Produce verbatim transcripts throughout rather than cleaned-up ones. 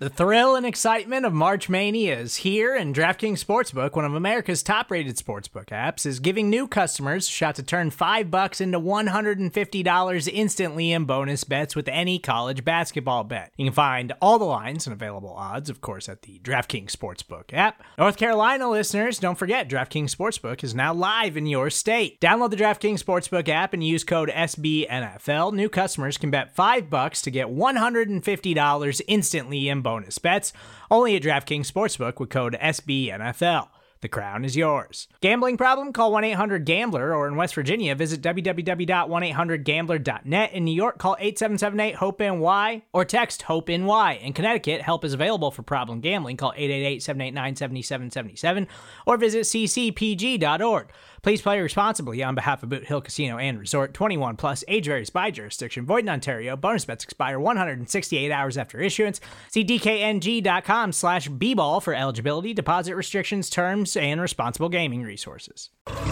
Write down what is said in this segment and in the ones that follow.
The thrill and excitement of March Mania is here, and DraftKings Sportsbook, one of America's top-rated sportsbook apps, is giving new customers a shot to turn five bucks into one hundred fifty dollars instantly in bonus bets with any college basketball bet. You can find all the lines and available odds, of course, at the DraftKings Sportsbook app. North Carolina listeners, don't forget, DraftKings Sportsbook is now live in your state. Download the DraftKings Sportsbook app and use code S B N F L. New customers can bet five bucks to get one hundred fifty dollars instantly in bonus bonus bets, only at DraftKings Sportsbook with code S B N F L. The crown is yours. Gambling problem? Call one eight hundred gambler, or in West Virginia, visit w w w dot one eight hundred gambler dot net. In New York, call eight seven seven eight hope N Y or text HOPE-NY. In Connecticut, help is available for problem gambling. Call eight eight eight, seven eight nine, seven seven seven seven or visit c c p g dot org. Please play responsibly on behalf of Boot Hill Casino and Resort. twenty-one plus, age varies by jurisdiction. Void in Ontario. Bonus bets expire one hundred sixty-eight hours after issuance. See d k n g dot com slash b ball for eligibility, deposit restrictions, terms, and responsible gaming resources.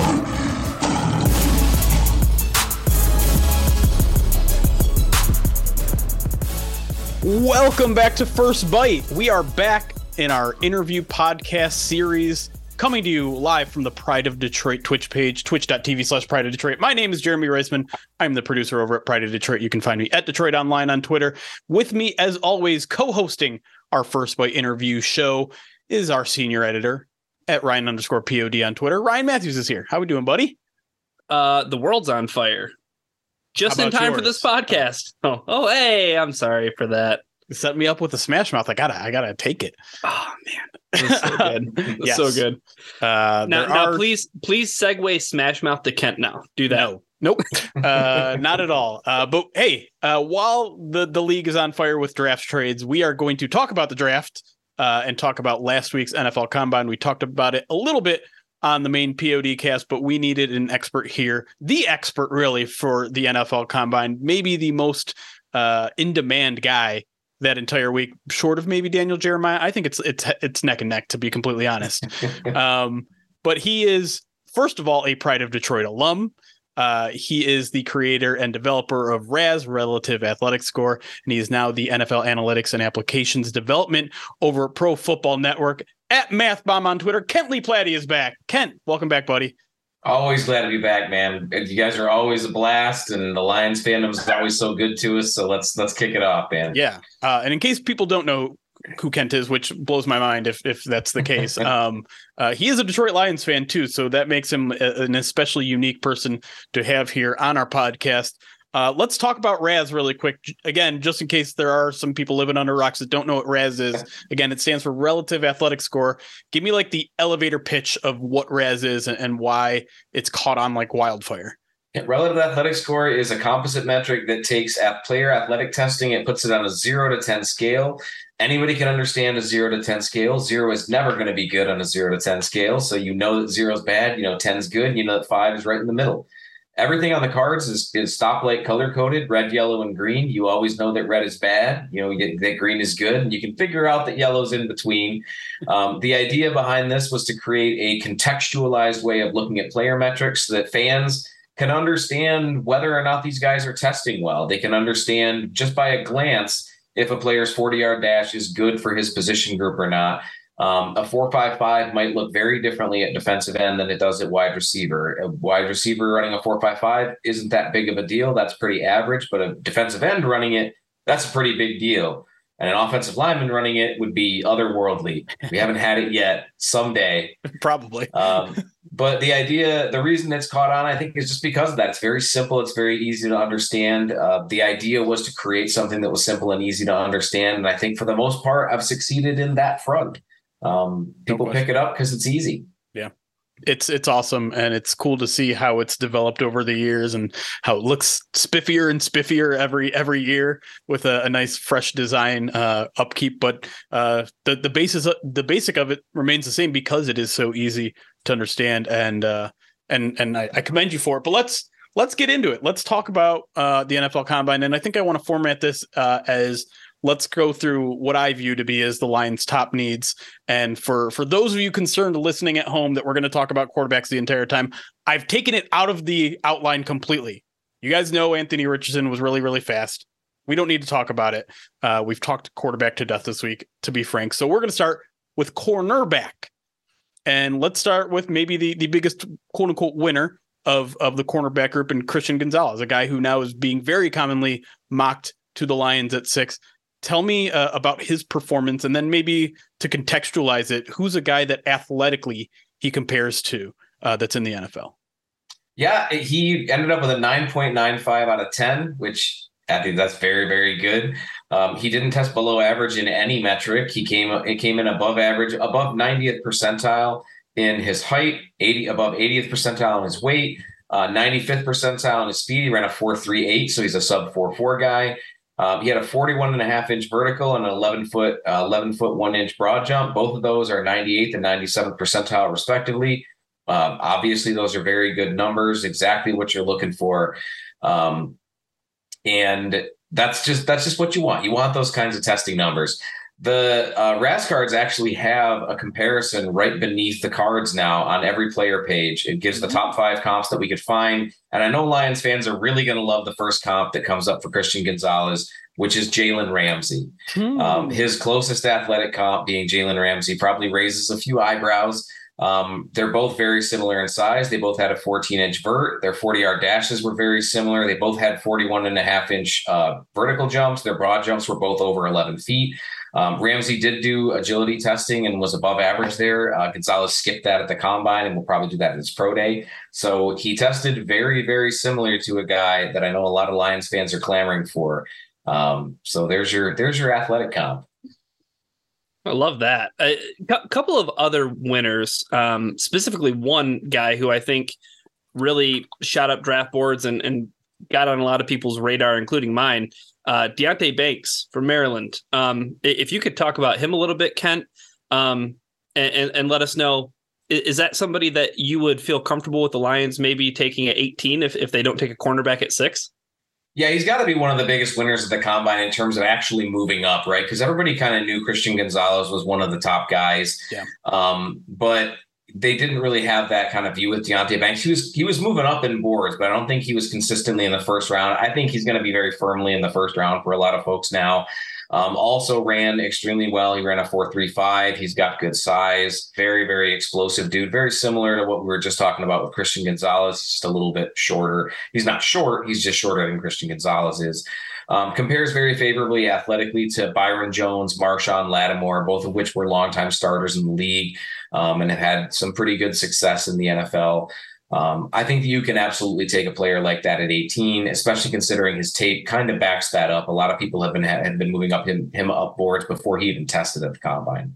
Welcome back to First Bite. We are back in our interview podcast series, coming to you live from the Pride of Detroit Twitch page, twitch dot t v slash Pride of Detroit. My name is Jeremy Reisman. I'm the producer over at Pride of Detroit. You can find me at Detroit Online on Twitter. With me, as always, co-hosting our First Bite interview show is our senior editor at Ryan underscore P O D on Twitter. Ryan Matthews is here. How we doing, buddy? Uh, the world's on fire. Just in time yours? for this podcast. Oh, oh, hey, I'm sorry for that. You set me up with a smash mouth. I gotta, I gotta take it. Oh man. That's so good. That's yes. so good. Uh, now, now are... please, please segue Smash Mouth to Kent now. Do that. No. Nope. uh, not at all. Uh, but hey, uh, while the, the league is on fire with draft trades, we are going to talk about the draft uh, and talk about last week's N F L Combine. We talked about it a little bit on the main P O D cast, but we needed an expert here. The expert, really, for the N F L Combine. Maybe the most uh, in-demand guy that entire week, short of maybe Daniel Jeremiah. I think it's it's it's neck and neck, to be completely honest. um, but he is, first of all, a Pride of Detroit alum. Uh, he is the creator and developer of R A S, Relative Athletic Score, and he is now the N F L Analytics and Applications Development over at Pro Football Network. At MathBomb on Twitter, Kent Lee Platty is back. Kent, welcome back, buddy. Always glad to be back, man. You guys are always a blast, and the Lions fandom is always so good to us. So let's let's kick it off, man. Yeah, uh, and in case people don't know who Kent is, which blows my mind if if that's the case, um, uh, he is a Detroit Lions fan too. So that makes him a, an especially unique person to have here on our podcast. Uh, let's talk about R A S really quick. Again, just in case there are some people living under rocks that don't know what R A S is. Again, it stands for Relative Athletic Score. Give me like the elevator pitch of what R A S is and, and why it's caught on like wildfire. Relative Athletic Score is a composite metric that takes player athletic testing and puts it on a zero to ten scale. Anybody can understand a zero to ten scale. Zero is never going to be good on a zero to ten scale. So you know that zero is bad. You know ten is good. You know that five is right in the middle. Everything on the cards is, is stoplight color coded, red, yellow, and green. You always know that red is bad. You know, you get, that green is good, and you can figure out that yellow's in between. Um, the idea behind this was to create a contextualized way of looking at player metrics so that fans can understand whether or not these guys are testing well. They can understand just by a glance if a player's forty-yard dash is good for his position group or not. Um, a four five five might look very differently at defensive end than it does at wide receiver. A wide receiver running a four five five isn't that big of a deal. That's pretty average. But a defensive end running it, that's a pretty big deal. And an offensive lineman running it would be otherworldly. We haven't had it yet. Someday. Probably. um, but the idea, the reason it's caught on, I think, is just because of that. It's very simple. It's very easy to understand. Uh, the idea was to create something that was simple and easy to understand. And I think for the most part, I've succeeded in that front. Um, people no pick it up because it's easy. Yeah, it's it's awesome, and it's cool to see how it's developed over the years and how it looks spiffier and spiffier every every year with a, a nice fresh design uh, upkeep. But uh, the the basis the basic of it remains the same because it is so easy to understand, and uh, and and I, I commend you for it. But let's let's get into it. Let's talk about uh, the N F L Combine, and I think I want to format this uh, as. Let's go through what I view to be as the Lions' top needs. And for, for those of you concerned listening at home that we're going to talk about quarterbacks the entire time, I've taken it out of the outline completely. You guys know Anthony Richardson was really, really fast. we don't need to talk about it. Uh, we've talked quarterback to death this week, to be frank. So we're going to start with cornerback. And let's start with maybe the, the biggest quote unquote winner of, of the cornerback group, and Christian Gonzalez, a guy who now is being very commonly mocked to the Lions at six. Tell me uh, about his performance, and then maybe to contextualize it, who's a guy that athletically he compares to uh, that's in the N F L? Yeah, he ended up with a nine point nine five out of ten, which I think that's very, very good. Um, he didn't test below average in any metric. He came it came in above average, above ninetieth percentile in his height, eighty above eightieth percentile in his weight, uh, ninety-fifth percentile in his speed. He ran a four three eight, so he's a sub four four guy. Um, he had a forty-one and a half inch vertical and an eleven foot, uh, eleven foot, one inch broad jump. Both of those are ninety-eighth and ninety-seventh percentile respectively. Um, obviously those are very good numbers, exactly what you're looking for. Um, and that's just, that's just what you want. You want those kinds of testing numbers. The uh, R A S cards actually have a comparison right beneath the cards now on every player page. It gives the top five comps that we could find. And I know Lions fans are really going to love the first comp that comes up for Christian Gonzalez, which is Jalen Ramsey. Hmm. Um, his closest athletic comp being Jalen Ramsey probably raises a few eyebrows. Um, they're both very similar in size. They both had a fourteen inch vert. Their forty yard dashes were very similar. They both had forty-one and a half inch uh, vertical jumps. Their broad jumps were both over eleven feet. Um, Ramsey did do agility testing and was above average there. Uh, Gonzalez skipped that at the combine and will probably do that in his pro day. So he tested very, very similar to a guy that I know a lot of Lions fans are clamoring for. Um, so there's your, there's your athletic comp. I love that. A cu- couple of other winners, um, specifically one guy who I think really shot up draft boards and, and got on a lot of people's radar, including mine, uh, Deonte Banks from Maryland. Um, if you could talk about him a little bit, Kent, um, and, and, and let us know, is, is that somebody that you would feel comfortable with the Lions maybe taking at eighteen if, if they don't take a cornerback at six? Yeah, he's got to be one of the biggest winners of the combine in terms of actually moving up, right? Because everybody kind of knew Christian Gonzalez was one of the top guys. Yeah. Um, but they didn't really have that kind of view with Deonte Banks. He was he was moving up in boards, but I don't think he was consistently in the first round. I think he's going to be very firmly in the first round for a lot of folks now. Um, also ran extremely well. He ran a four three five. He's got good size. Very, very explosive dude. Very similar to what we were just talking about with Christian Gonzalez. He's just a little bit shorter. He's not short. He's just shorter than Christian Gonzalez is. Um, compares very favorably athletically to Byron Jones, Marshawn Lattimore, both of which were longtime starters in the league um, and have had some pretty good success in the N F L. Um, I think you can absolutely take a player like that at eighteen, especially considering his tape kind of backs that up. A lot of people have been have been moving up him him up boards before he even tested at the combine.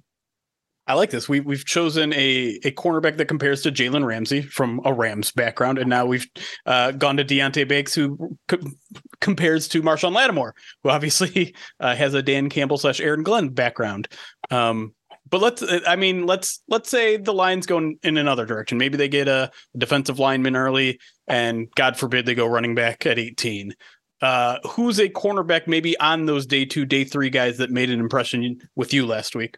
I like this. We, we've chosen a, a cornerback that compares to Jalen Ramsey from a Rams background, and now we've uh, gone to Deonte Banks, who co- compares to Marshawn Lattimore, who obviously uh, has a Dan Campbell slash Aaron Glenn background. Um, But let's, I mean, let's, let's say the Lions go in, in another direction. Maybe they get a defensive lineman early and God forbid they go running back at eighteen. Uh, who's a cornerback maybe on those day two, day three guys that made an impression with you last week?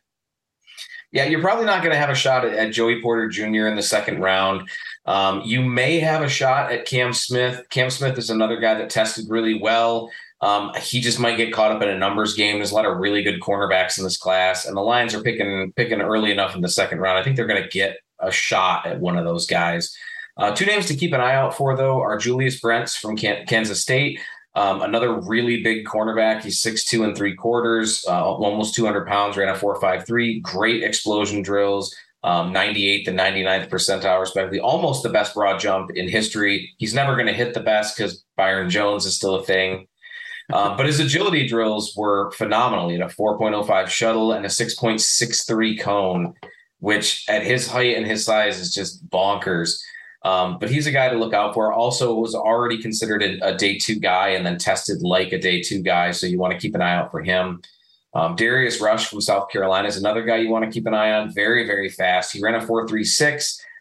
Yeah, you're probably not going to have a shot at, at Joey Porter Junior in the second round. Um, you may have a shot at Cam Smith. Cam Smith is another guy that tested really well. Um, he just might get caught up in a numbers game. There's a lot of really good cornerbacks in this class, and the Lions are picking picking early enough in the second round. I think they're going to get a shot at one of those guys. Uh, two names to keep an eye out for, though, are Julius Brents from Can- Kansas State, um, another really big cornerback. He's six two and three quarters, uh, almost two hundred pounds, ran a four five three. Great explosion drills. Um, ninety-eighth and ninety-ninth percentile, respectively. Almost the best broad jump in history. He's never going to hit the best because Byron Jones is still a thing. Uh, but his agility drills were phenomenal. He had a four point oh five shuttle and a six point six three cone, which at his height and his size is just bonkers. Um, but he's a guy to look out for. Also was already considered a, a day two guy and then tested like a day two guy. So you want to keep an eye out for him. Um, Darius Rush from South Carolina is another guy you want to keep an eye on. Very, very fast. He ran a four three six.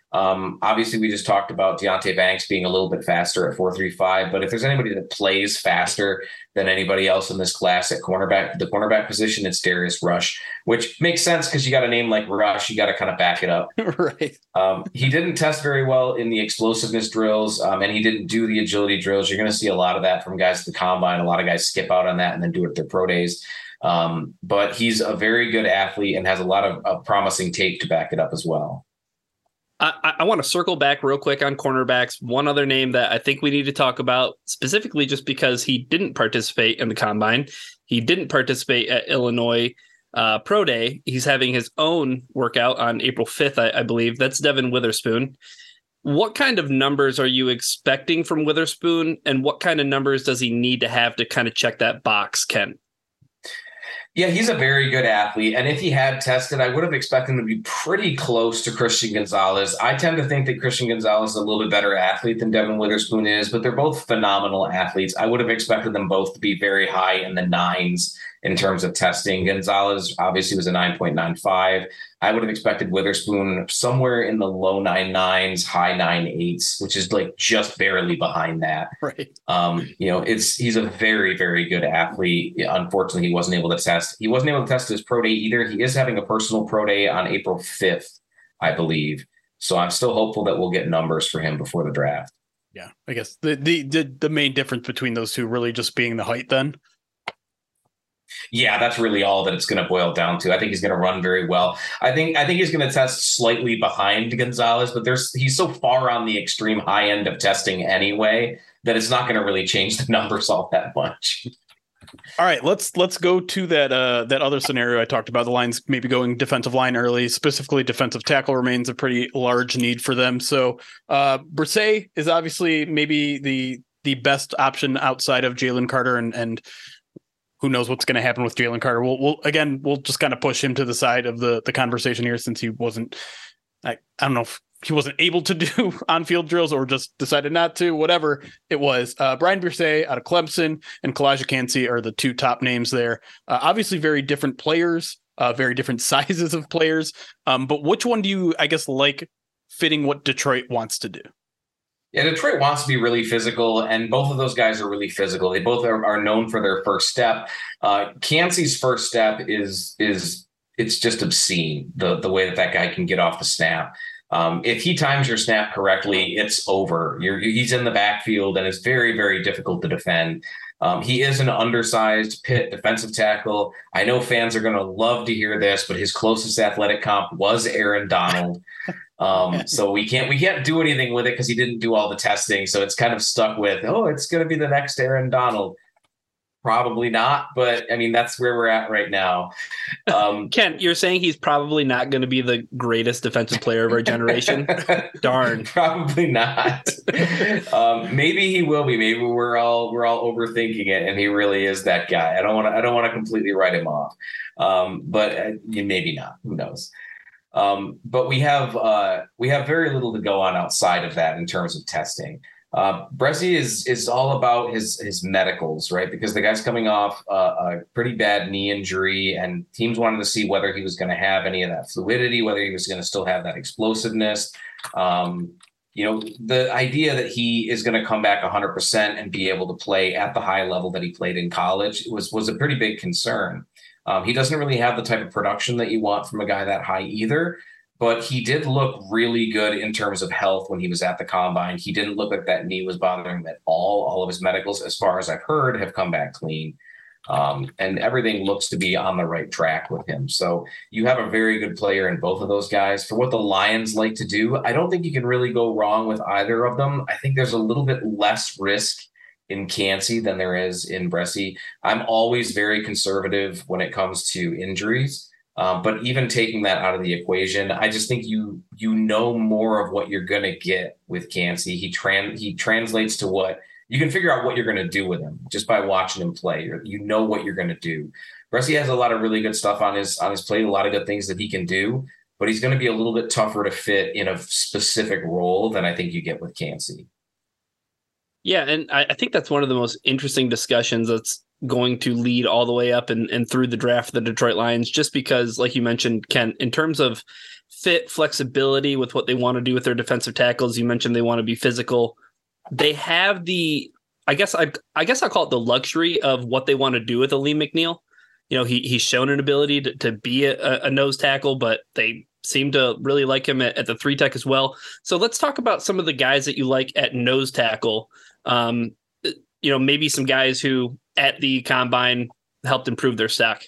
Um, obviously, we just talked about Deonte Banks being a little bit faster at four three five, but if there's anybody that plays faster than anybody else in this class at cornerback, the cornerback position, it's Darius Rush, which makes sense because you got a name like Rush, you got to kind of back it up. Right. Um, he didn't test very well in the explosiveness drills, um, and he didn't do the agility drills. You're going to see a lot of that from guys at the combine. A lot of guys skip out on that and then do it at their pro days. Um, but he's a very good athlete and has a lot of, of promising tape to back it up as well. I, I want to circle back real quick on cornerbacks. One other name that I think we need to talk about, specifically just because he didn't participate in the combine. He didn't participate at Illinois uh, Pro Day. He's having his own workout on April fifth, I, I believe. That's Devin Witherspoon. What kind of numbers are you expecting from Witherspoon, and what kind of numbers does he need to have to kind of check that box, Ken? Yeah, he's a very good athlete. And if he had tested, I would have expected him to be pretty close to Christian Gonzalez. I tend to think that Christian Gonzalez is a little bit better athlete than Devin Witherspoon is, but they're both phenomenal athletes. I would have expected them both to be very high in the nines in terms of testing. Gonzalez obviously was a nine point nine five. I would have expected Witherspoon somewhere in the low nine nines, high nine eights, which is like just barely behind that. Right. Um, you know, it's he's a very, very good athlete. Unfortunately, he wasn't able to test. He wasn't able to test his pro day either. He is having a personal pro day on April fifth, I believe. So I'm still hopeful that we'll get numbers for him before the draft. Yeah, I guess the the the, the main difference between those two really just being the height then. Yeah, that's really all that it's going to boil down to. I think he's going to run very well. I think I think he's going to test slightly behind Gonzalez, but there's he's so far on the extreme high end of testing anyway that it's not going to really change the numbers all that much. All right, let's let's go to that uh, that other scenario I talked about. The Lions maybe going defensive line early, specifically defensive tackle remains a pretty large need for them. So uh, Bresee is obviously maybe the the best option outside of Jalen Carter, and and who knows what's going to happen with Jalen Carter. We'll, we'll again, we'll just kind of push him to the side of the, the conversation here since he wasn't, I, I don't know if he wasn't able to do on-field drills or just decided not to, whatever it was. Uh, Brian Bresee out of Clemson and Kalijah Kancey are the two top names there. Uh, obviously very different players, uh, very different sizes of players. Um, but which one do you, I guess, like fitting what Detroit wants to do? Yeah, Detroit wants to be really physical, and both of those guys are really physical. They both are, are known for their first step. Uh, Kancey's first step is is it's just obscene, the the way that that guy can get off the snap. Um, if he times your snap correctly, it's over. You're, he's in the backfield, and it's very, very difficult to defend. Um, he is an undersized Pitt defensive tackle. I know fans are going to love to hear this, but his closest athletic comp was Aaron Donald. Um, so we can't we can't do anything with it because he didn't do all the testing. So it's kind of stuck with, oh, it's going to be the next Aaron Donald. Probably not, but I mean, that's where we're at right now. Um, Ken, you're saying he's probably not going to be the greatest defensive player of our generation? Darn. Probably not. um, maybe he will be. Maybe we're all we're all overthinking it, and he really is that guy. I don't want to. I don't want to completely write him off, um, but uh, maybe not. Who knows? Um, but we have uh, we have very little to go on outside of that in terms of testing. Uh, Bresee is is all about his his medicals, right? Because the guy's coming off uh, a pretty bad knee injury, and teams wanted to see whether he was going to have any of that fluidity, whether he was going to still have that explosiveness. Um, you know, the idea that he is going to come back one hundred percent and be able to play at the high level that he played in college was was a pretty big concern. Um, he doesn't really have the type of production that you want from a guy that high either. But he did look really good in terms of health when he was at the combine. He didn't look like that knee was bothering him at all. All of his medicals, as far as I've heard, have come back clean. Um, and everything looks to be on the right track with him. So you have a very good player in both of those guys. For what the Lions like to do, I don't think you can really go wrong with either of them. I think there's a little bit less risk in Kancey than there is in Bresee. I'm always very conservative when it comes to injuries. Um, but even taking that out of the equation, I just think you you know more of what you're going to get with Kancey. He tran he translates to what you can figure out what you're going to do with him just by watching him play. You're, you know what you're going to do. Bresee has a lot of really good stuff on his on his plate, a lot of good things that he can do, but he's going to be a little bit tougher to fit in a specific role than I think you get with Kancey. Yeah, and I, I think that's one of the most interesting discussions that's going to lead all the way up and, and through the draft for the Detroit Lions, just because, like you mentioned, Ken, in terms of fit, flexibility with what they want to do with their defensive tackles, you mentioned they want to be physical. They have the, I guess I I guess I'll call it the luxury of what they want to do with Alim McNeill. You know, he he's shown an ability to, to be a, a nose tackle, but they seem to really like him at, at the three tech as well. So let's talk about some of the guys that you like at nose tackle. Um, you know, maybe some guys who at the combine helped improve their stock.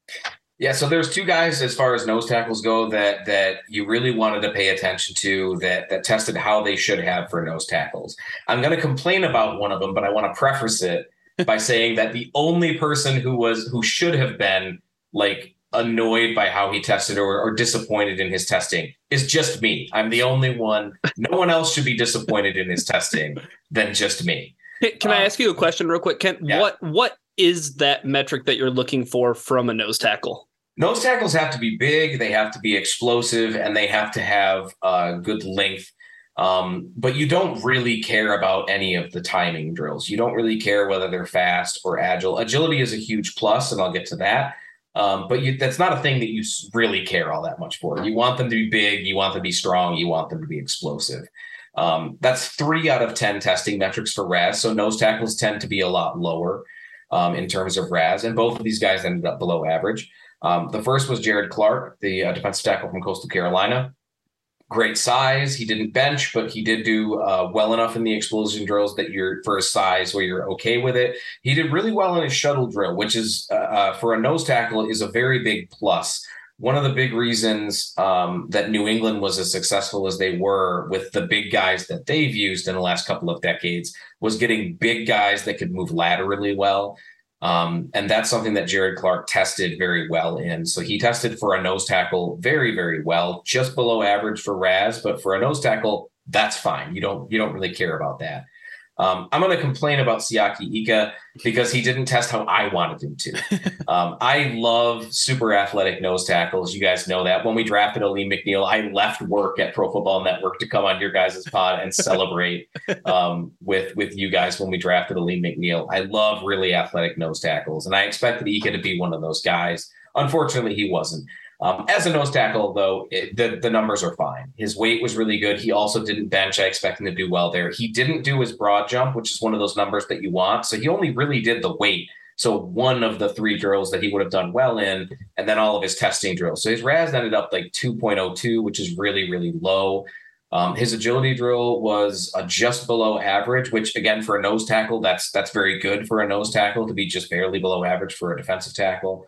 Yeah, so there's two guys as far as nose tackles go that that you really wanted to pay attention to that that tested how they should have for nose tackles. I'm going to complain about one of them, but I want to preface it by saying that the only person who was who should have been like annoyed by how he tested or, or disappointed in his testing is just me. I'm the only one. No one else should be disappointed in his testing than just me. Can I ask you a question real quick, Kent? Yeah. What what is that metric that you're looking for from a nose tackle? Nose tackles have to be big, they have to be explosive, and they have to have uh, good length. Um, but you don't really care about any of the timing drills. You don't really care whether they're fast or agile. Agility is a huge plus, and I'll get to that. Um, but you, that's not a thing that you really care all that much for. You want them to be big, you want them to be strong, you want them to be explosive. Um, that's three out of ten testing metrics for R A S. So nose tackles tend to be a lot lower um, in terms of R A S, and both of these guys ended up below average. Um, the first was Jared Clark, the uh, defensive tackle from Coastal Carolina. Great size. He didn't bench, but he did do uh, well enough in the explosion drills that you're for his size where you're okay with it. He did really well in his shuttle drill, which is uh, uh, for a nose tackle is a very big plus. One of the big reasons um, that New England was as successful as they were with the big guys that they've used in the last couple of decades was getting big guys that could move laterally well. Um, and that's something that Jared Clark tested very well in. So he tested for a nose tackle very, very well, just below average for R A S, but for a nose tackle, that's fine. You don't, you don't really care about that. Um, I'm going to complain about Siaki Ika because he didn't test how I wanted him to. Um, I love super athletic nose tackles. You guys know that. When we drafted Alim McNeill, I left work at Pro Football Network to come on your guys' pod and celebrate um, with, with you guys when we drafted Alim McNeill. I love really athletic nose tackles, and I expected Ika to be one of those guys. Unfortunately, he wasn't. Um, as a nose tackle, though, it, the, the numbers are fine. His weight was really good. He also didn't bench. I expect him to do well there. He didn't do his broad jump, which is one of those numbers that you want. So he only really did the weight. So one of the three drills that he would have done well in, and then all of his testing drills. So his R A S ended up like two point oh two, which is really, really low. Um, his agility drill was uh, just below average, which again, for a nose tackle, that's that's very good for a nose tackle to be just barely below average for a defensive tackle.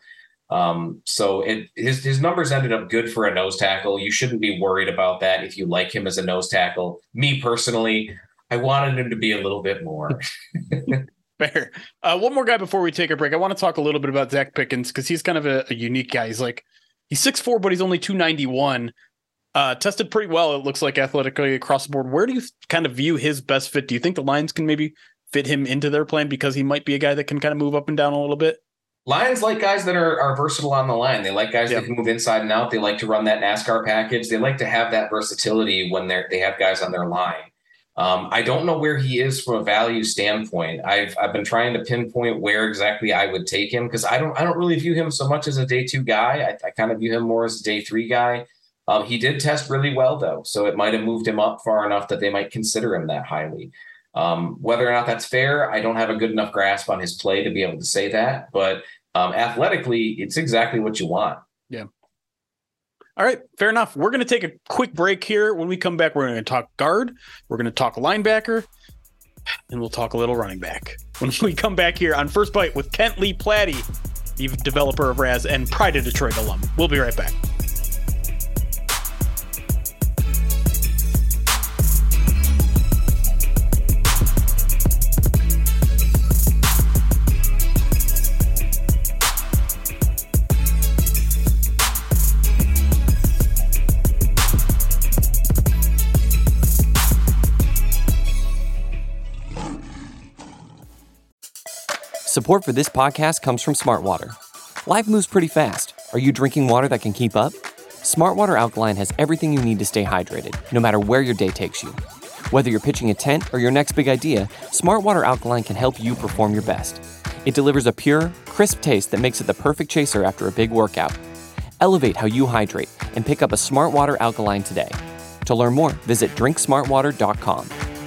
Um, so it, his, his numbers ended up good for a nose tackle. You shouldn't be worried about that if you like him as a nose tackle. Me personally, I wanted him to be a little bit more. Fair. Uh, one more guy before we take a break. I want to talk a little bit about Zach Pickens because he's kind of a, a unique guy. He's like, he's six foot four, but he's only two ninety-one. Uh, tested pretty well, it looks like, athletically across the board. Where do you kind of view his best fit? Do you think the Lions can maybe fit him into their plan because he might be a guy that can kind of move up and down a little bit? Lions like guys that are, are versatile on the line. They like guys yep. that can move inside and out. They like to run that NASCAR package. They like to have that versatility when they're they have guys on their line. Um, I don't know where he is from a value standpoint. I've I've been trying to pinpoint where exactly I would take him because I don't I don't really view him so much as a day two guy. I, I kind of view him more as a day three guy. Um, he did test really well though, so it might have moved him up far enough that they might consider him that highly. Um, whether or not that's fair, I don't have a good enough grasp on his play to be able to say that, but um, athletically, it's exactly what you want. Yeah. All right, fair enough. We're going to take a quick break here. When we come back, we're going to talk guard, we're going to talk linebacker, and we'll talk a little running back. When we come back here on First Bite with Kent Lee Platty, the developer of R A S and Pride of Detroit alum. We'll be right back. Support for this podcast comes from Smartwater. Life moves pretty fast. Are you drinking water that can keep up? Smartwater Alkaline has everything you need to stay hydrated, no matter where your day takes you. Whether you're pitching a tent or your next big idea, Smartwater Alkaline can help you perform your best. It delivers a pure, crisp taste that makes it the perfect chaser after a big workout. Elevate how you hydrate and pick up a Smart Water Alkaline today. To learn more, visit drink smart water dot com.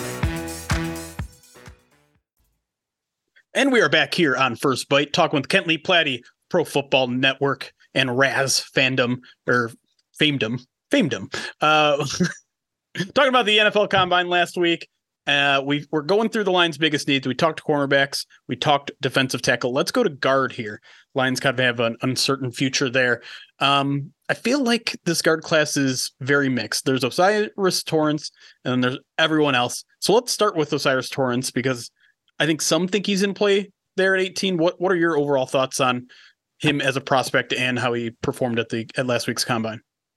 And we are back here on First Bite, talking with Kent Lee Platte, Pro Football Network, and Raz Fandom, or Famedom, Famedom. Uh, talking about the N F L Combine last week. Uh, we, we're going through the Lions' biggest needs. We talked cornerbacks. We talked defensive tackle. Let's go to guard here. Lions kind of have an uncertain future there. Um, I feel like this guard class is very mixed. There's O'Cyrus Torrence, and then there's everyone else. So let's start with O'Cyrus Torrence, because I think some think he's in play there at eighteen. What What are your overall thoughts on him as a prospect and how he performed at the at last week's Combine?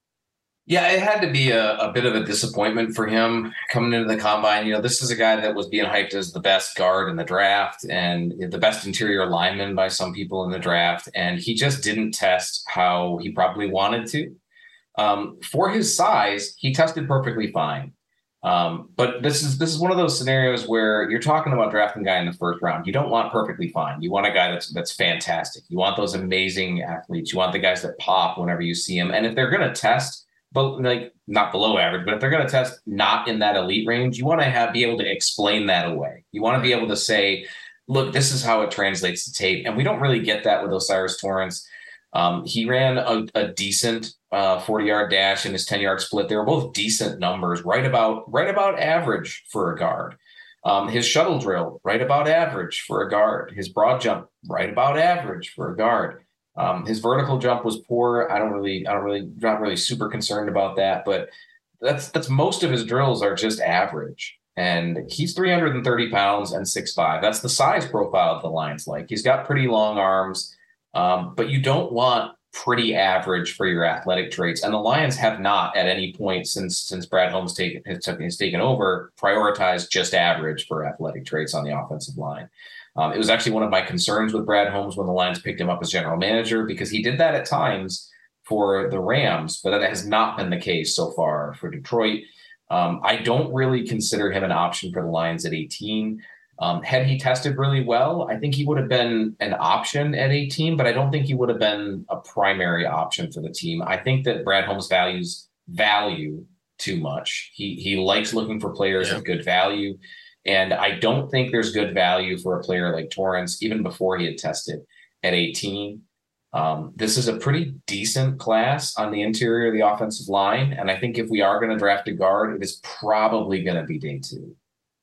Yeah, it had to be a, a bit of a disappointment for him coming into the Combine. You know, this is a guy that was being hyped as the best guard in the draft and the best interior lineman by some people in the draft, and he just didn't test how he probably wanted to. Um, for his size, he tested perfectly fine. Um, but this is this is one of those scenarios where you're talking about drafting a guy in the first round. You don't want perfectly fine. You want a guy that's that's fantastic. You want those amazing athletes. You want the guys that pop whenever you see them. And if they're going to test, but like not below average, but if they're going to test not in that elite range, you want to have be able to explain that away. You want to be able to say, look, this is how it translates to tape. And we don't really get that with O'Cyrus Torrence. Um, he ran a, a decent uh, forty-yard dash and his ten-yard split. They were both decent numbers, right about right about average for a guard. Um, his shuttle drill, right about average for a guard. His broad jump, right about average for a guard. Um, his vertical jump was poor. I don't really, I don't really, not really super concerned about that. But that's that's most of his drills are just average. And he's three hundred thirty pounds and six five. That's the size profile of the Lions like. He's got pretty long arms. Um, but you don't want pretty average for your athletic traits. And the Lions have not at any point since since Brad Holmes taken, has, has taken over prioritized just average for athletic traits on the offensive line. Um, it was actually one of my concerns with Brad Holmes when the Lions picked him up as general manager, because he did that at times for the Rams, but that has not been the case so far for Detroit. Um, I don't really consider him an option for the Lions at eighteen. Um, had he tested really well, I think he would have been an option at eighteen, but I don't think he would have been a primary option for the team. I think that Brad Holmes values value too much. He he likes looking for players yeah. of good value, and I don't think there's good value for a player like Torrence, even before he had tested at eighteen. Um, this is a pretty decent class on the interior of the offensive line, and I think if we are going to draft a guard, it is probably going to be day two.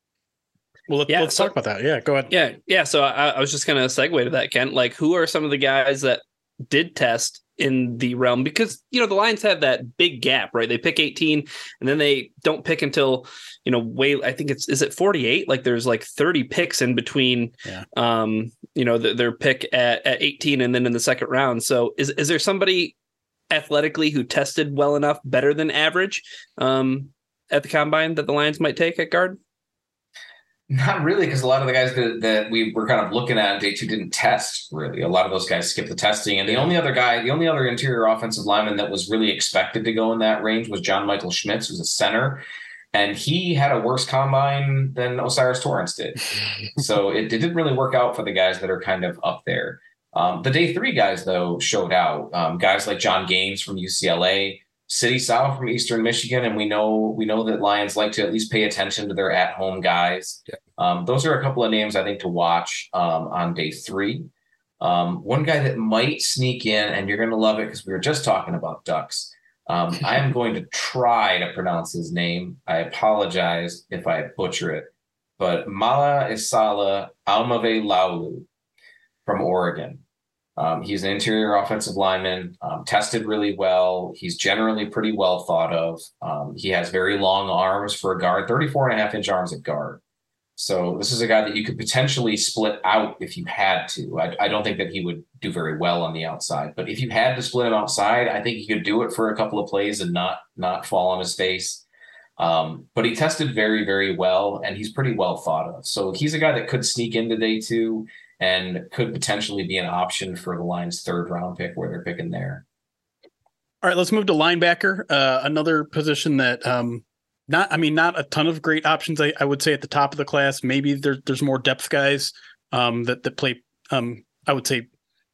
Well, let's, yeah, let's so, talk about that. Yeah, go ahead. Yeah, yeah. So I, I was just going to segue to that, Kent. Like, who are some of the guys that did test in the realm? Because, you know, the Lions have that big gap, right? They pick eighteen, and then they don't pick until, you know, way, I think it's, is it forty-eight? Like, there's like thirty picks in between, yeah. um, you know, the, their pick at, at eighteen and then in the second round. So is, is there somebody athletically who tested well enough, better than average, um, at the Combine that the Lions might take at guard? Not really, because a lot of the guys that, that we were kind of looking at on day two didn't test, really. A lot of those guys skipped the testing. And the only other guy, the only other interior offensive lineman that was really expected to go in that range was John Michael Schmitz, who's a center. And he had a worse combine than O'Cyrus Torrence did. So it, it didn't really work out for the guys that are kind of up there. Um, the day three guys, though, showed out. Um, guys like John Gaines from U C L A, City South from Eastern Michigan, and we know we know that Lions like to at least pay attention to their at-home guys. Yeah. Um, those are a couple of names I think to watch um, on day three. Um, one guy that might sneak in, and you're going to love it because we were just talking about Ducks. Um, I am going to try to pronounce his name. I apologize if I butcher it, but Mala Isala Almave Laulu from Oregon. Um, he's an interior offensive lineman, um, tested really well. He's generally pretty well thought of. Um, he has very long arms for a guard, thirty-four and a half inch arms at guard. So this is a guy that you could potentially split out if you had to. I, I don't think that he would do very well on the outside, but if you had to split him outside, I think he could do it for a couple of plays and not, not fall on his face. Um, but he tested very, very well, and he's pretty well thought of. So he's a guy that could sneak into day two and could potentially be an option for the Lions' third round pick where they're picking there. All right, let's move to linebacker. Uh, another position that, um, not, I mean, not a ton of great options. I, I would say at the top of the class, maybe there's there's more depth guys um, that that play um, I would say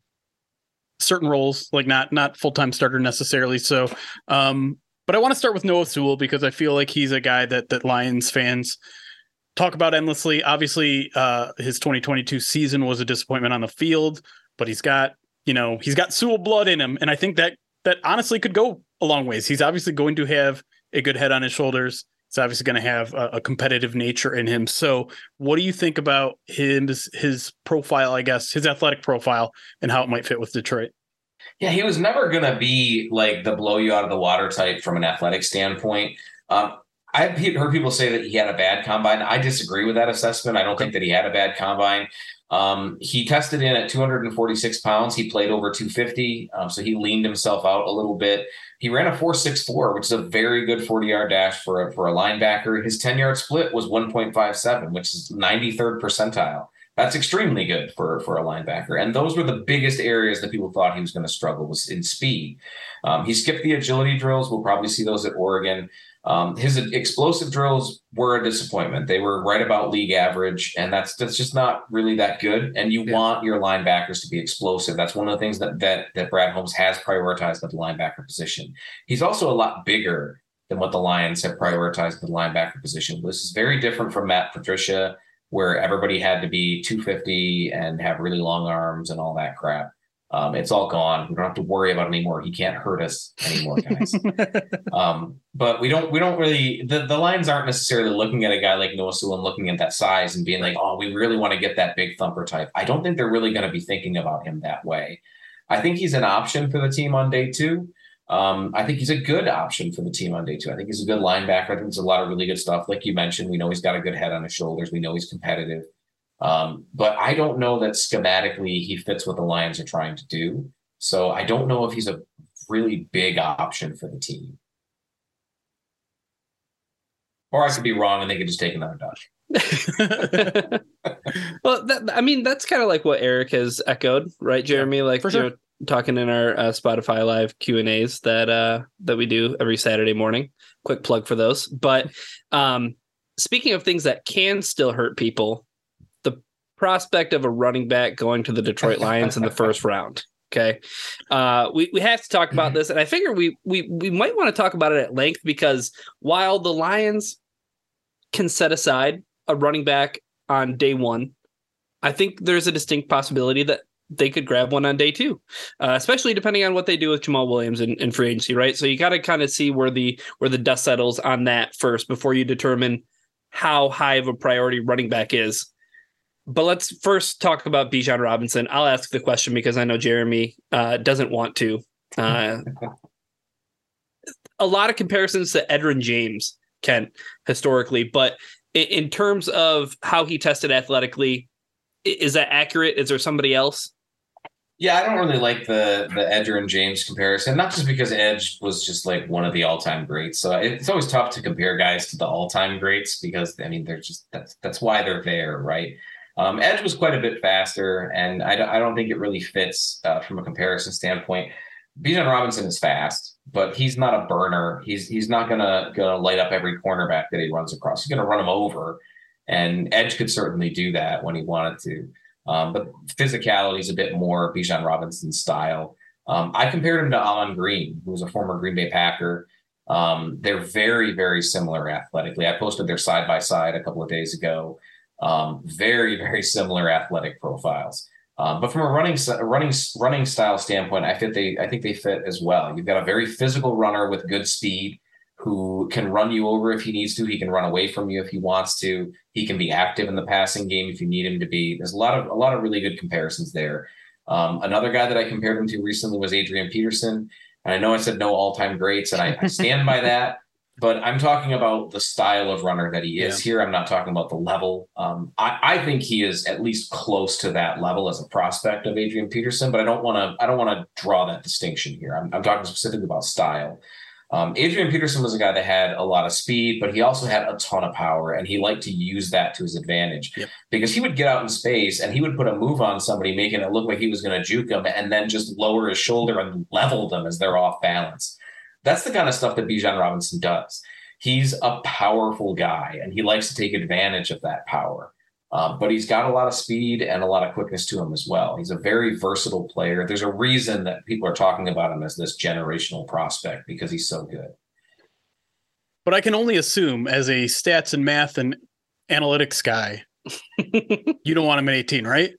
certain roles, like not not full time starter necessarily. So, um, but I want to start with Noah Sewell because I feel like he's a guy that that Lions fans talk about endlessly. Obviously, uh, his twenty twenty-two season was a disappointment on the field, but he's got you know he's got Sewell blood in him, and I think that that honestly could go a long ways. He's obviously going to have a good head on his shoulders. He's obviously going to have a, a competitive nature in him. So what do you think about him, his, his profile, I guess, his athletic profile and how it might fit with Detroit? Yeah, he was never going to be like the blow you out of the water type from an athletic standpoint. Um, I've heard people say that he had a bad combine. I disagree with that assessment. I don't think that he had a bad combine. Um, he tested in at two hundred forty-six pounds. He played over two fifty. Um, so he leaned himself out a little bit. He ran a four six four, which is a very good forty yard dash for a, for a linebacker. His ten yard split was one point five seven, which is ninety-third percentile. That's extremely good for, for a linebacker. And those were the biggest areas that people thought he was going to struggle, was in speed. Um, he skipped the agility drills. We'll probably see those at Oregon. Um, his explosive drills were a disappointment. They were right about league average, and that's that's just not really that good. And you yeah. want your linebackers to be explosive. That's one of the things that that that Brad Holmes has prioritized at the linebacker position. He's also a lot bigger than what the Lions have prioritized at the linebacker position. This is very different from Matt Patricia, where everybody had to be two fifty and have really long arms and all that crap. Um, it's all gone. We don't have to worry about it anymore. He can't hurt us anymore, guys. um, but we don't, we don't really, the, the Lions aren't necessarily looking at a guy like Noah Sewell and looking at that size and being like, oh, we really want to get that big thumper type. I don't think they're really going to be thinking about him that way. I think he's an option for the team on day two. Um, I think he's a good option for the team on day two. I think he's a good linebacker. I think there's a lot of really good stuff. Like you mentioned, we know he's got a good head on his shoulders. We know he's competitive. Um, but I don't know that schematically he fits what the Lions are trying to do. So I don't know if he's a really big option for the team. Or I could be wrong and they could just take another dodge. Well, that, I mean, that's kind of like what Eric has echoed, right, Jeremy? Yeah, like, for sure. You know, talking in our uh, Spotify Live Q and A's that uh, that we do every Saturday morning. Quick plug for those. But um, speaking of things that can still hurt people, prospect of a running back going to the Detroit Lions in the first round. Okay. Uh, we, we have to talk about this. And I figure we, we, we might want to talk about it at length, because while the Lions can set aside a running back on day one, I think there's a distinct possibility that they could grab one on day two, uh, especially depending on what they do with Jamal Williams in, in free agency. Right. So you got to kind of see where the, where the dust settles on that first before you determine how high of a priority running back is. But let's first talk about Bijan Robinson. I'll ask the question because I know Jeremy uh, doesn't want to. Uh, a lot of comparisons to Edgerrin James, Ken, historically. But in, in terms of how he tested athletically, is that accurate? Is there somebody else? Yeah, I don't really like the the Edgerrin James comparison, not just because Edge was just like one of the all-time greats. So it's always tough to compare guys to the all-time greats because, I mean, they're just that's that's why they're there, right? Um, Edge was quite a bit faster, and I don't, I don't think it really fits uh, from a comparison standpoint. Bijan Robinson is fast, but he's not a burner. He's he's not gonna gonna light up every cornerback that he runs across. He's gonna run him over, and Edge could certainly do that when he wanted to. Um, but physicality is a bit more Bijan Robinson's style. Um, I compared him to Allen Green, who was a former Green Bay Packer. Um, they're very, very similar athletically. I posted their side by side a couple of days ago. Um, very, very similar athletic profiles. Um, but from a running, running, running style standpoint, I think they, I think they fit as well. You've got a very physical runner with good speed who can run you over if he needs to. He can run away from you if he wants to. He can be active in the passing game if you need him to be. There's a lot of, a lot of really good comparisons there. Um, another guy that I compared him to recently was Adrian Peterson. And I know I said no all-time greats, and I, I stand by that. But I'm talking about the style of runner that he is yeah. here. I'm not talking about the level. Um, I, I think he is at least close to that level as a prospect of Adrian Peterson, but I don't want to I don't want to draw that distinction here. I'm, I'm talking specifically about style. Um, Adrian Peterson was a guy that had a lot of speed, but he also had a ton of power, and he liked to use that to his advantage yep. because he would get out in space and he would put a move on somebody, making it look like he was going to juke him, and then just lower his shoulder and level them as they're off balance. That's the kind of stuff that Bijan Robinson does. He's a powerful guy, and he likes to take advantage of that power. Uh, but he's got a lot of speed and a lot of quickness to him as well. He's a very versatile player. There's a reason that people are talking about him as this generational prospect because he's so good. But I can only assume, as a stats and math and analytics guy, you don't want him at eighteen, right?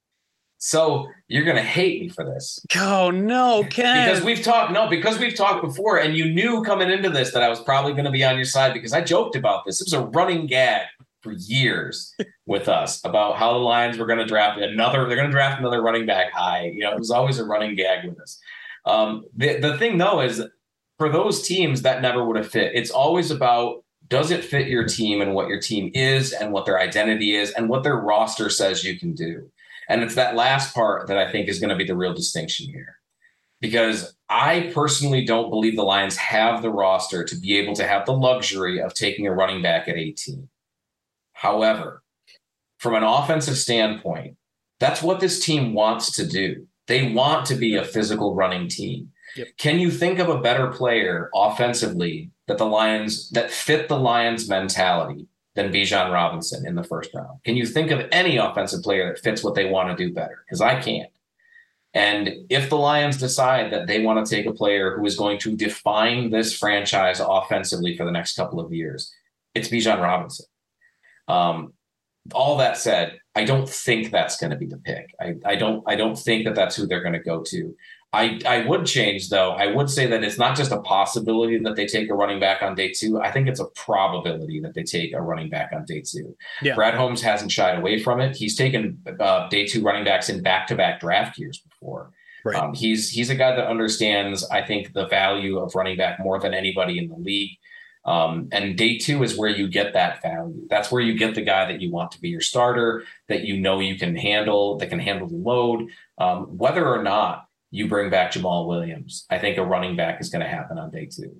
So you're going to hate me for this. Oh, no, Ken. Because we've talked, no, because we've talked before, and you knew coming into this that I was probably going to be on your side because I joked about this. It was a running gag for years with us about how the Lions were going to draft another, they're going to draft another running back high. You know, it was always a running gag with us. Um, the, the thing, though, is for those teams that never would have fit. It's always about, does it fit your team and what your team is and what their identity is and what their roster says you can do. And it's that last part that I think is going to be the real distinction here. Because I personally don't believe the Lions have the roster to be able to have the luxury of taking a running back at eighteen. However, from an offensive standpoint, that's what this team wants to do. They want to be a physical running team. Yep. Can you think of a better player offensively that the Lions that fit the Lions mentality than Bijan Robinson in the first round? Can you think of any offensive player that fits what they want to do better? Because I can't. And if the Lions decide that they want to take a player who is going to define this franchise offensively for the next couple of years, it's Bijan Robinson. Um, all that said, I don't think that's going to be the pick. I, I don't I don't think that that's who they're going to go to. I, I would change, though. I would say that it's not just a possibility that they take a running back on day two. I think it's a probability that they take a running back on day two. Yeah. Brad Holmes hasn't shied away from it. He's taken uh, day two running backs in back-to-back draft years before. Right. Um, he's he's a guy that understands, I think, the value of running back more than anybody in the league. Um, and day two is where you get that value. That's where you get the guy that you want to be your starter, that you know you can handle, that can handle the load. Um, whether or not you bring back Jamal Williams, I think a running back is going to happen on day two.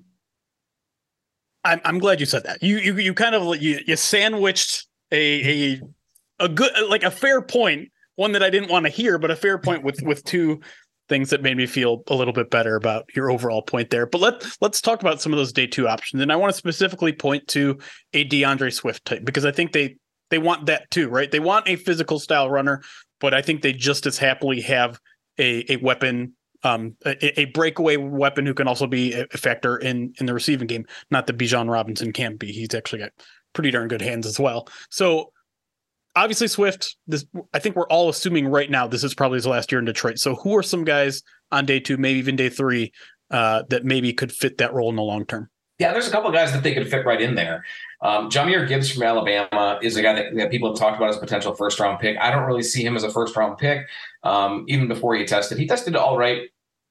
I'm I'm glad you said that. You you you kind of you, you sandwiched a a a good like a fair point, one that I didn't want to hear, but a fair point with with two things that made me feel a little bit better about your overall point there. But let let's talk about some of those day two options, and I want to specifically point to a DeAndre Swift type because I think they they want that too, right? They want a physical style runner, but I think they just as happily have a a weapon, um, a, a breakaway weapon who can also be a factor in in the receiving game. Not that Bijan Robinson can't be; he's actually got pretty darn good hands as well. So. Obviously, Swift, this I think we're all assuming right now this is probably his last year in Detroit. So who are some guys on day two, maybe even day three, uh, that maybe could fit that role in the long term? Yeah, there's a couple of guys that they could fit right in there. Um, Jahmyr Gibbs from Alabama is a guy that, that people have talked about as a potential first-round pick. I don't really see him as a first-round pick, um, even before he tested. He tested all right,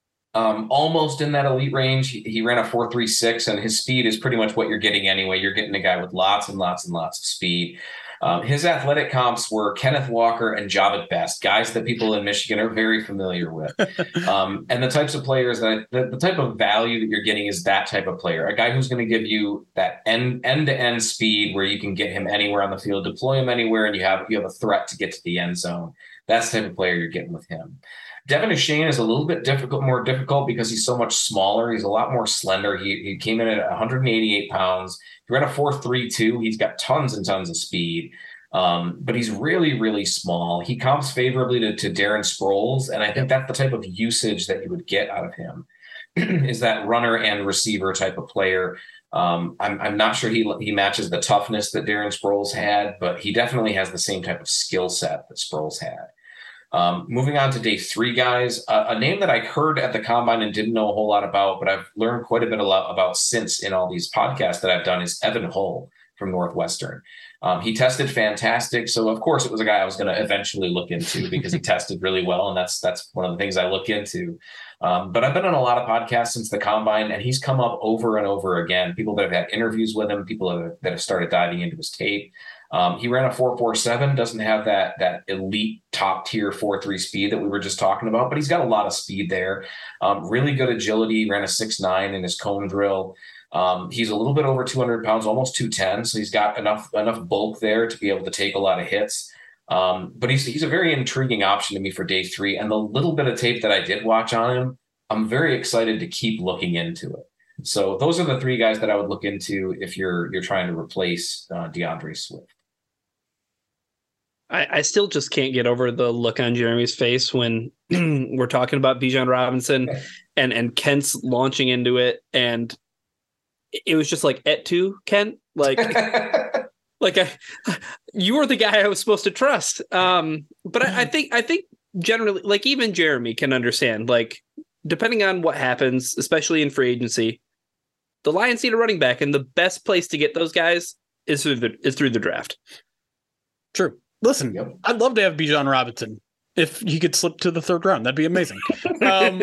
um, almost in that elite range. He, he ran a four three six, and his speed is pretty much what you're getting anyway. You're getting a guy with lots and lots and lots of speed. Um, his athletic comps were Kenneth Walker and Javit Best, guys that people in Michigan are very familiar with. Um, and the types of players that the, the type of value that you're getting is that type of player, a guy who's going to give you that end end to end speed where you can get him anywhere on the field, deploy him anywhere, and you have you have a threat to get to the end zone. That's the type of player you're getting with him. Devin Achane is a little bit difficult, more difficult because he's so much smaller. He's a lot more slender. He, he came in at one hundred eighty-eight pounds. He ran a four three two. He's got tons and tons of speed, um, but he's really, really small. He comps favorably to, to Darren Sproles, and I think that's the type of usage that you would get out of him is that runner and receiver type of player. Um, I'm, I'm not sure he he matches the toughness that Darren Sproles had, but he definitely has the same type of skill set that Sproles had. Um, moving on to day three, guys, uh, a name that I heard at the Combine and didn't know a whole lot about, but I've learned quite a bit a lot about since in all these podcasts that I've done is Evan Hull from Northwestern. Um, he tested fantastic. So, of course, it was a guy I was going to eventually look into because he tested really well. And that's that's one of the things I look into. Um, but I've been on a lot of podcasts since the Combine, and he's come up over and over again. People that have had interviews with him, people that have, that have started diving into his tape. Um, he ran a four four seven, doesn't have that that elite top tier four three speed that we were just talking about, but he's got a lot of speed there. Um, really good agility, ran a six nine in his cone drill. Um, he's a little bit over two hundred pounds, almost two ten. So he's got enough enough bulk there to be able to take a lot of hits. Um, but he's he's a very intriguing option to me for day three. And the little bit of tape that I did watch on him, I'm very excited to keep looking into it. So those are the three guys that I would look into if you're you're trying to replace uh, DeAndre Swift. I, I still just can't get over the look on Jeremy's face when we're talking about Bijan Robinson and, and Kent's launching into it. And it was just like, et tu, Kent? Like, like I, you were the guy I was supposed to trust. Um, but I, I think, I think generally, like even Jeremy can understand, like, depending on what happens, especially in free agency, the Lions need a running back, and the best place to get those guys is through the is through the draft. True. Listen, yep. I'd love to have Bijan Robinson if he could slip to the third round. That'd be amazing. Um,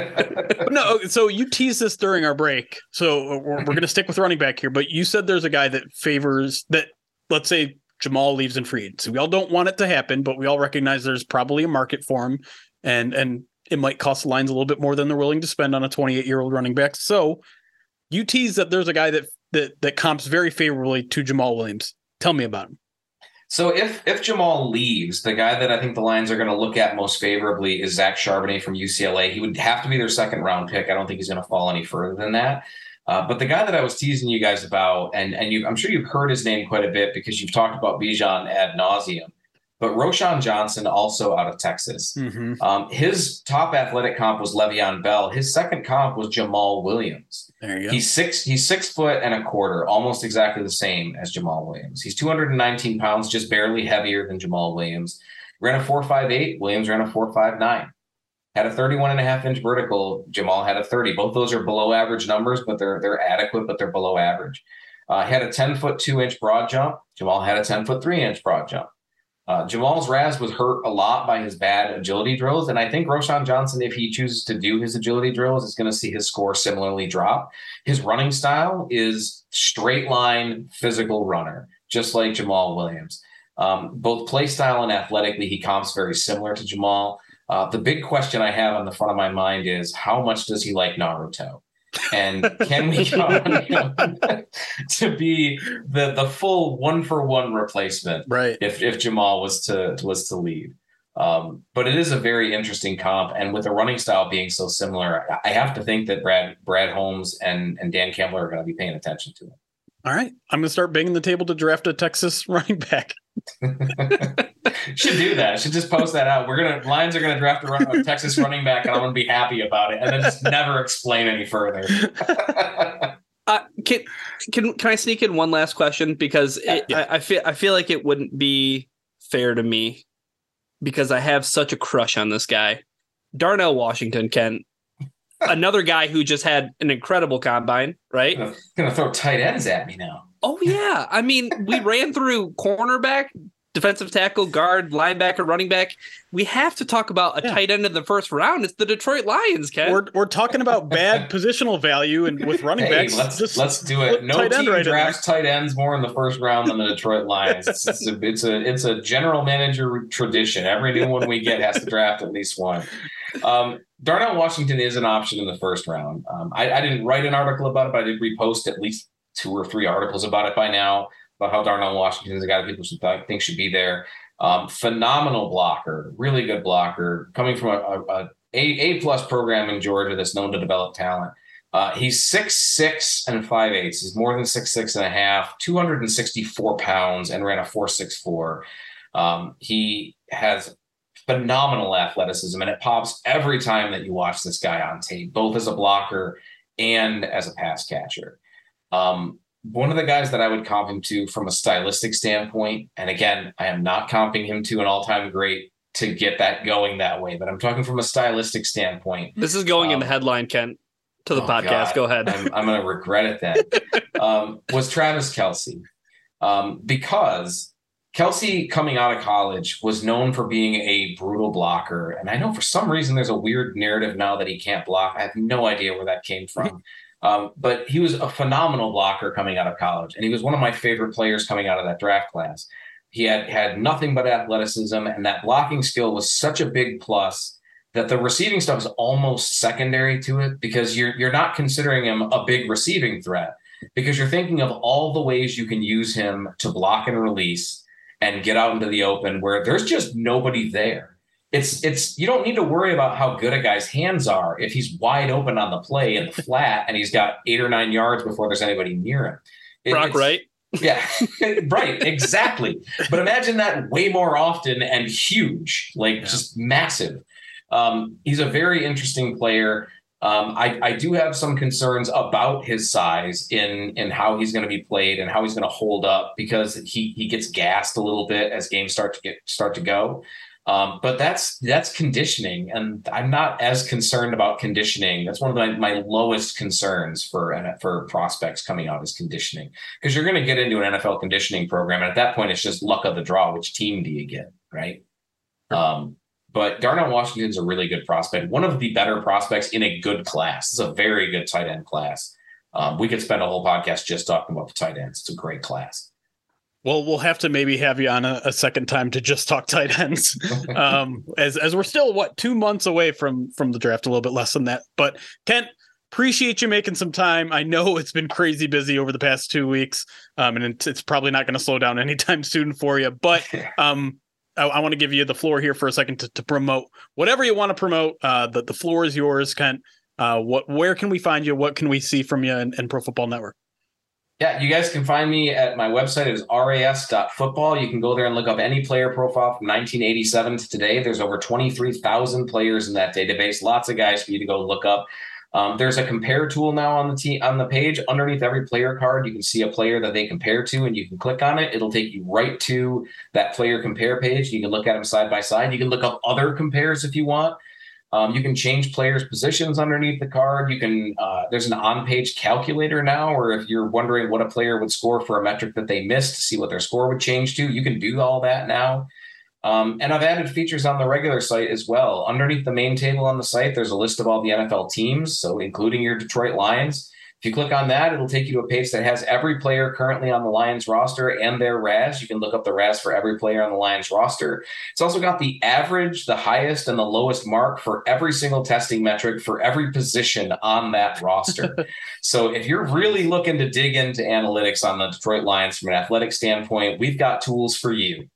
no, so you teased this during our break, so we're, we're going to stick with running back here. But you said there's a guy that favors that. Let's say Jamal leaves in free agency. We all don't want it to happen, but we all recognize there's probably a market for him, and and it might cost the Lions a little bit more than they're willing to spend on a twenty-eight year old running back. So. You tease that there's a guy that, that that comps very favorably to Jamal Williams. Tell me about him. So if if Jamal leaves, the guy that I think the Lions are going to look at most favorably is Zach Charbonnet from U C L A. He would have to be their second round pick. I don't think he's going to fall any further than that. Uh, but the guy that I was teasing you guys about, and and you, I'm sure you've heard his name quite a bit because you've talked about Bijan ad nauseum. But Roschon Johnson, also out of Texas, mm-hmm. um, his top athletic comp was Le'Veon Bell. His second comp was Jamal Williams. There you go. He's six. He's six foot and a quarter, almost exactly the same as Jamal Williams. He's two hundred nineteen pounds, just barely heavier than Jamal Williams. Ran a four five eight. Williams ran a four five nine. Had a thirty-one and a half inch vertical. Jamal had a thirty. Both those are below average numbers, but they're they're adequate, but they're below average. Uh, had a ten foot two inch broad jump. Jamal had a ten foot three inch broad jump. Uh, Jamal's Raz was hurt a lot by his bad agility drills. And I think Roschon Johnson, if he chooses to do his agility drills, is going to see his score similarly drop. His running style is straight line physical runner, just like Jamal Williams. Um, both play style and athletically, he comps very similar to Jamal. Uh, the big question I have on the front of my mind is how much does he like Naruto? And can we count on him to be the the full one for one replacement? Right. If if Jamal was to was to leave, um, but it is a very interesting comp, and with the running style being so similar, I have to think that Brad Brad Holmes and and Dan Campbell are going to be paying attention to him. All right, I'm going to start banging the table to draft a Texas running back. Should do that. Should just post that out. We're gonna Lions are gonna draft a, run, a Texas running back, and I'm gonna be happy about it, and then just never explain any further. uh, can can can I sneak in one last question because it, yeah. I, I feel I feel like it wouldn't be fair to me because I have such a crush on this guy, Darnell Washington. Ken, another guy who just had an incredible combine, right? Gonna, gonna throw tight ends at me now. Oh yeah, I mean we ran through cornerback, defensive tackle, guard, linebacker, running back. We have to talk about a yeah. tight end in the first round. It's the Detroit Lions, Ken. We're we're talking about bad positional value and with running hey, backs. Let's just let's do it. No team right drafts tight ends more in the first round than the Detroit Lions. It's, it's a it's a it's a general manager tradition. Every new one we get has to draft at least one. Um, Darnell Washington is an option in the first round. Um, I, I didn't write an article about it, but I did repost at least two or three articles about it by now, about how Darnell Washington is a guy that people should th- think should be there. Um, phenomenal blocker, really good blocker, coming from a, a, a A plus program in Georgia that's known to develop talent. Uh, he's six six and five eighths. He's more than six six and a half, two hundred sixty-four pounds, and ran a four six four. Um, he has phenomenal athleticism, and it pops every time that you watch this guy on tape, both as a blocker and as a pass catcher. Um, one of the guys that I would comp him to from a stylistic standpoint, and again, I am not comping him to an all-time great to get that going that way, but I'm talking from a stylistic standpoint. This is going um, in the headline, Ken, to the oh podcast. God, Go ahead. I'm, I'm going to regret it then. um, was Travis Kelce. Um, because Kelce, coming out of college, was known for being a brutal blocker. And I know for some reason there's a weird narrative now that he can't block. I have no idea where that came from. Um, but he was a phenomenal blocker coming out of college. And he was one of my favorite players coming out of that draft class. He had had nothing but athleticism, and that blocking skill was such a big plus that the receiving stuff is almost secondary to it, because you're you're not considering him a big receiving threat, because you're thinking of all the ways you can use him to block and release and get out into the open where there's just nobody there. It's it's you don't need to worry about how good a guy's hands are if he's wide open on the play in the flat and he's got eight or nine yards before there's anybody near him. It, Brock Wright. Yeah, right. Exactly. But imagine that way more often and huge, like yeah. just massive. Um, he's a very interesting player. Um, I, I do have some concerns about his size in, in how he's going to be played and how he's going to hold up, because he he gets gassed a little bit as games start to get start to go. Um, but that's that's conditioning, and I'm not as concerned about conditioning. That's one of my, my lowest concerns for for prospects coming out is conditioning, because you're going to get into an N F L conditioning program, and at that point, it's just luck of the draw. Which team do you get, right? Um, But Darnell Washington's a really good prospect, one of the better prospects in a good class. It's a very good tight end class. Um, we could spend a whole podcast just talking about the tight ends. It's a great class. Well, we'll have to maybe have you on a, a second time to just talk tight ends, um, as as we're still, what, two months away from from the draft, a little bit less than that. But Kent, appreciate you making some time. I know it's been crazy busy over the past two weeks, um, and it's, it's probably not going to slow down anytime soon for you. But um, I, I want to give you the floor here for a second to, to promote whatever you want to promote. Uh, the, the floor is yours, Kent. Uh, what, where can we find you? What can we see from you in, in Pro Football Network? Yeah, you guys can find me at my website. It is R A S dot football. You can go there and look up any player profile from nineteen eighty-seven to today. There's over twenty-three thousand players in that database. Lots of guys for you to go look up. Um, there's a compare tool now on the te- on the page. Underneath every player card, you can see a player that they compare to, and you can click on it. It'll take you right to that player compare page. You can look at them side by side. You can look up other compares if you want. Um, you can change players' positions underneath the card. You can. Uh, there's an on-page calculator now, where if you're wondering what a player would score for a metric that they missed to see what their score would change to, you can do all that now. Um, and I've added features on the regular site as well. Underneath the main table on the site, there's a list of all the N F L teams, so including your Detroit Lions. If you click on that, it'll take you to a page that has every player currently on the Lions roster and their R A S. You can look up the R A S for every player on the Lions roster. It's also got the average, the highest, and the lowest mark for every single testing metric for every position on that roster. So if you're really looking to dig into analytics on the Detroit Lions from an athletic standpoint, we've got tools for you.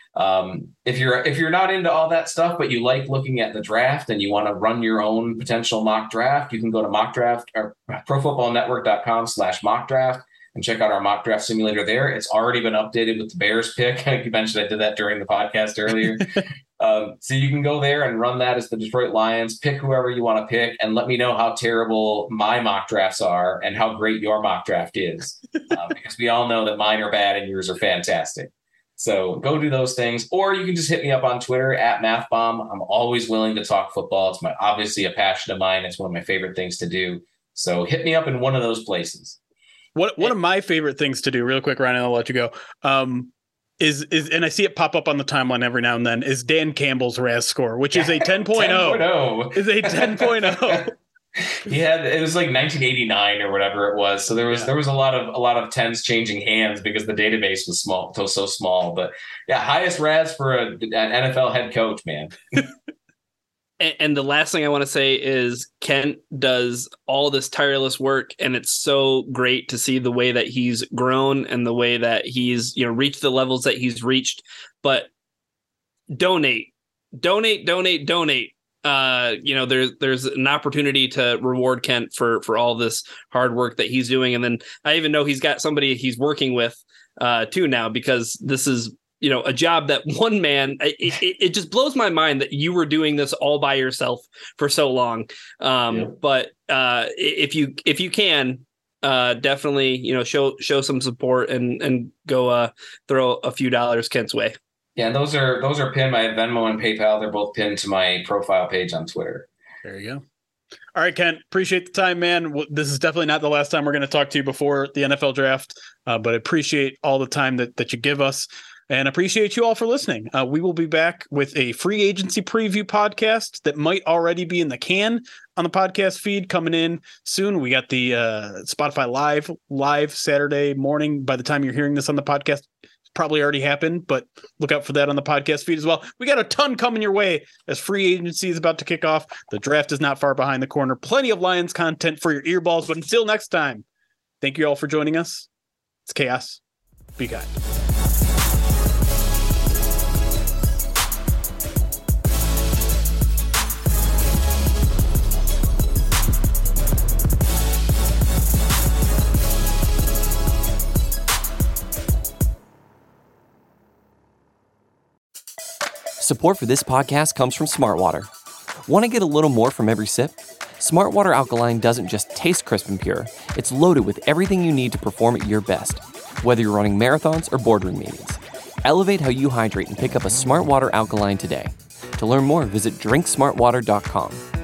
Um, if you're if you're not into all that stuff, but you like looking at the draft and you want to run your own potential mock draft, you can go to mock draft or pro football network dot com slash mock draft and check out our mock draft simulator there. It's already been updated with the Bears pick. You mentioned I did that during the podcast earlier. um, so you can go there and run that as the Detroit Lions, pick whoever you want to pick, and let me know how terrible my mock drafts are and how great your mock draft is. Uh, because we all know that mine are bad and yours are fantastic. So go do those things, or you can just hit me up on Twitter at MathBomb. I'm always willing to talk football. It's my obviously a passion of mine. It's one of my favorite things to do. So hit me up in one of those places. What one of my favorite things to do, real quick, Ryan, I'll let you go. Um, is is and I see it pop up on the timeline every now and then. Is Dan Campbell's R A S score, which is a ten point oh. Is a ten point oh. He had it was like nineteen eighty-nine or whatever it was. So there was yeah. there was a lot of a lot of tens changing hands because the database was small, so so small. But yeah, highest R A S for a, an N F L head coach, man. and, and the last thing I want to say is Kent does all this tireless work, and it's so great to see the way that he's grown and the way that he's you know reached the levels that he's reached. But donate, donate, donate, donate. Uh, you know, there's there's an opportunity to reward Kent for for all this hard work that he's doing, and then I even know he's got somebody he's working with uh, too now, because this is you know a job that one man. It, it, it just blows my mind that you were doing this all by yourself for so long. Um, yeah. But uh, if you if you can, uh, definitely you know show show some support and and go uh, throw a few dollars Kent's way. Yeah, those are those are pinned. My Venmo and PayPal, they're both pinned to my profile page on Twitter. There you go. All right, Kent, appreciate the time, man. This is definitely not the last time we're going to talk to you before the N F L draft, uh, but I appreciate all the time that, that you give us, and appreciate you all for listening. Uh, we will be back with a free agency preview podcast that might already be in the can on the podcast feed coming in soon. We got the uh, Spotify Live live Saturday morning. By the time you're hearing this on the podcast, probably already happened, but look out for that on the podcast feed as well. We got a ton coming your way as free agency is about to kick off. The draft is not far behind the corner. Plenty of Lions content for your earballs, but until next time, thank you all for joining us. It's Chaos. Be kind. Support for this podcast comes from Smartwater. Want to get a little more from every sip? Smartwater Alkaline doesn't just taste crisp and pure, it's loaded with everything you need to perform at your best, whether you're running marathons or boardroom meetings. Elevate how you hydrate and pick up a Smartwater Alkaline today. To learn more, visit drink smart water dot com.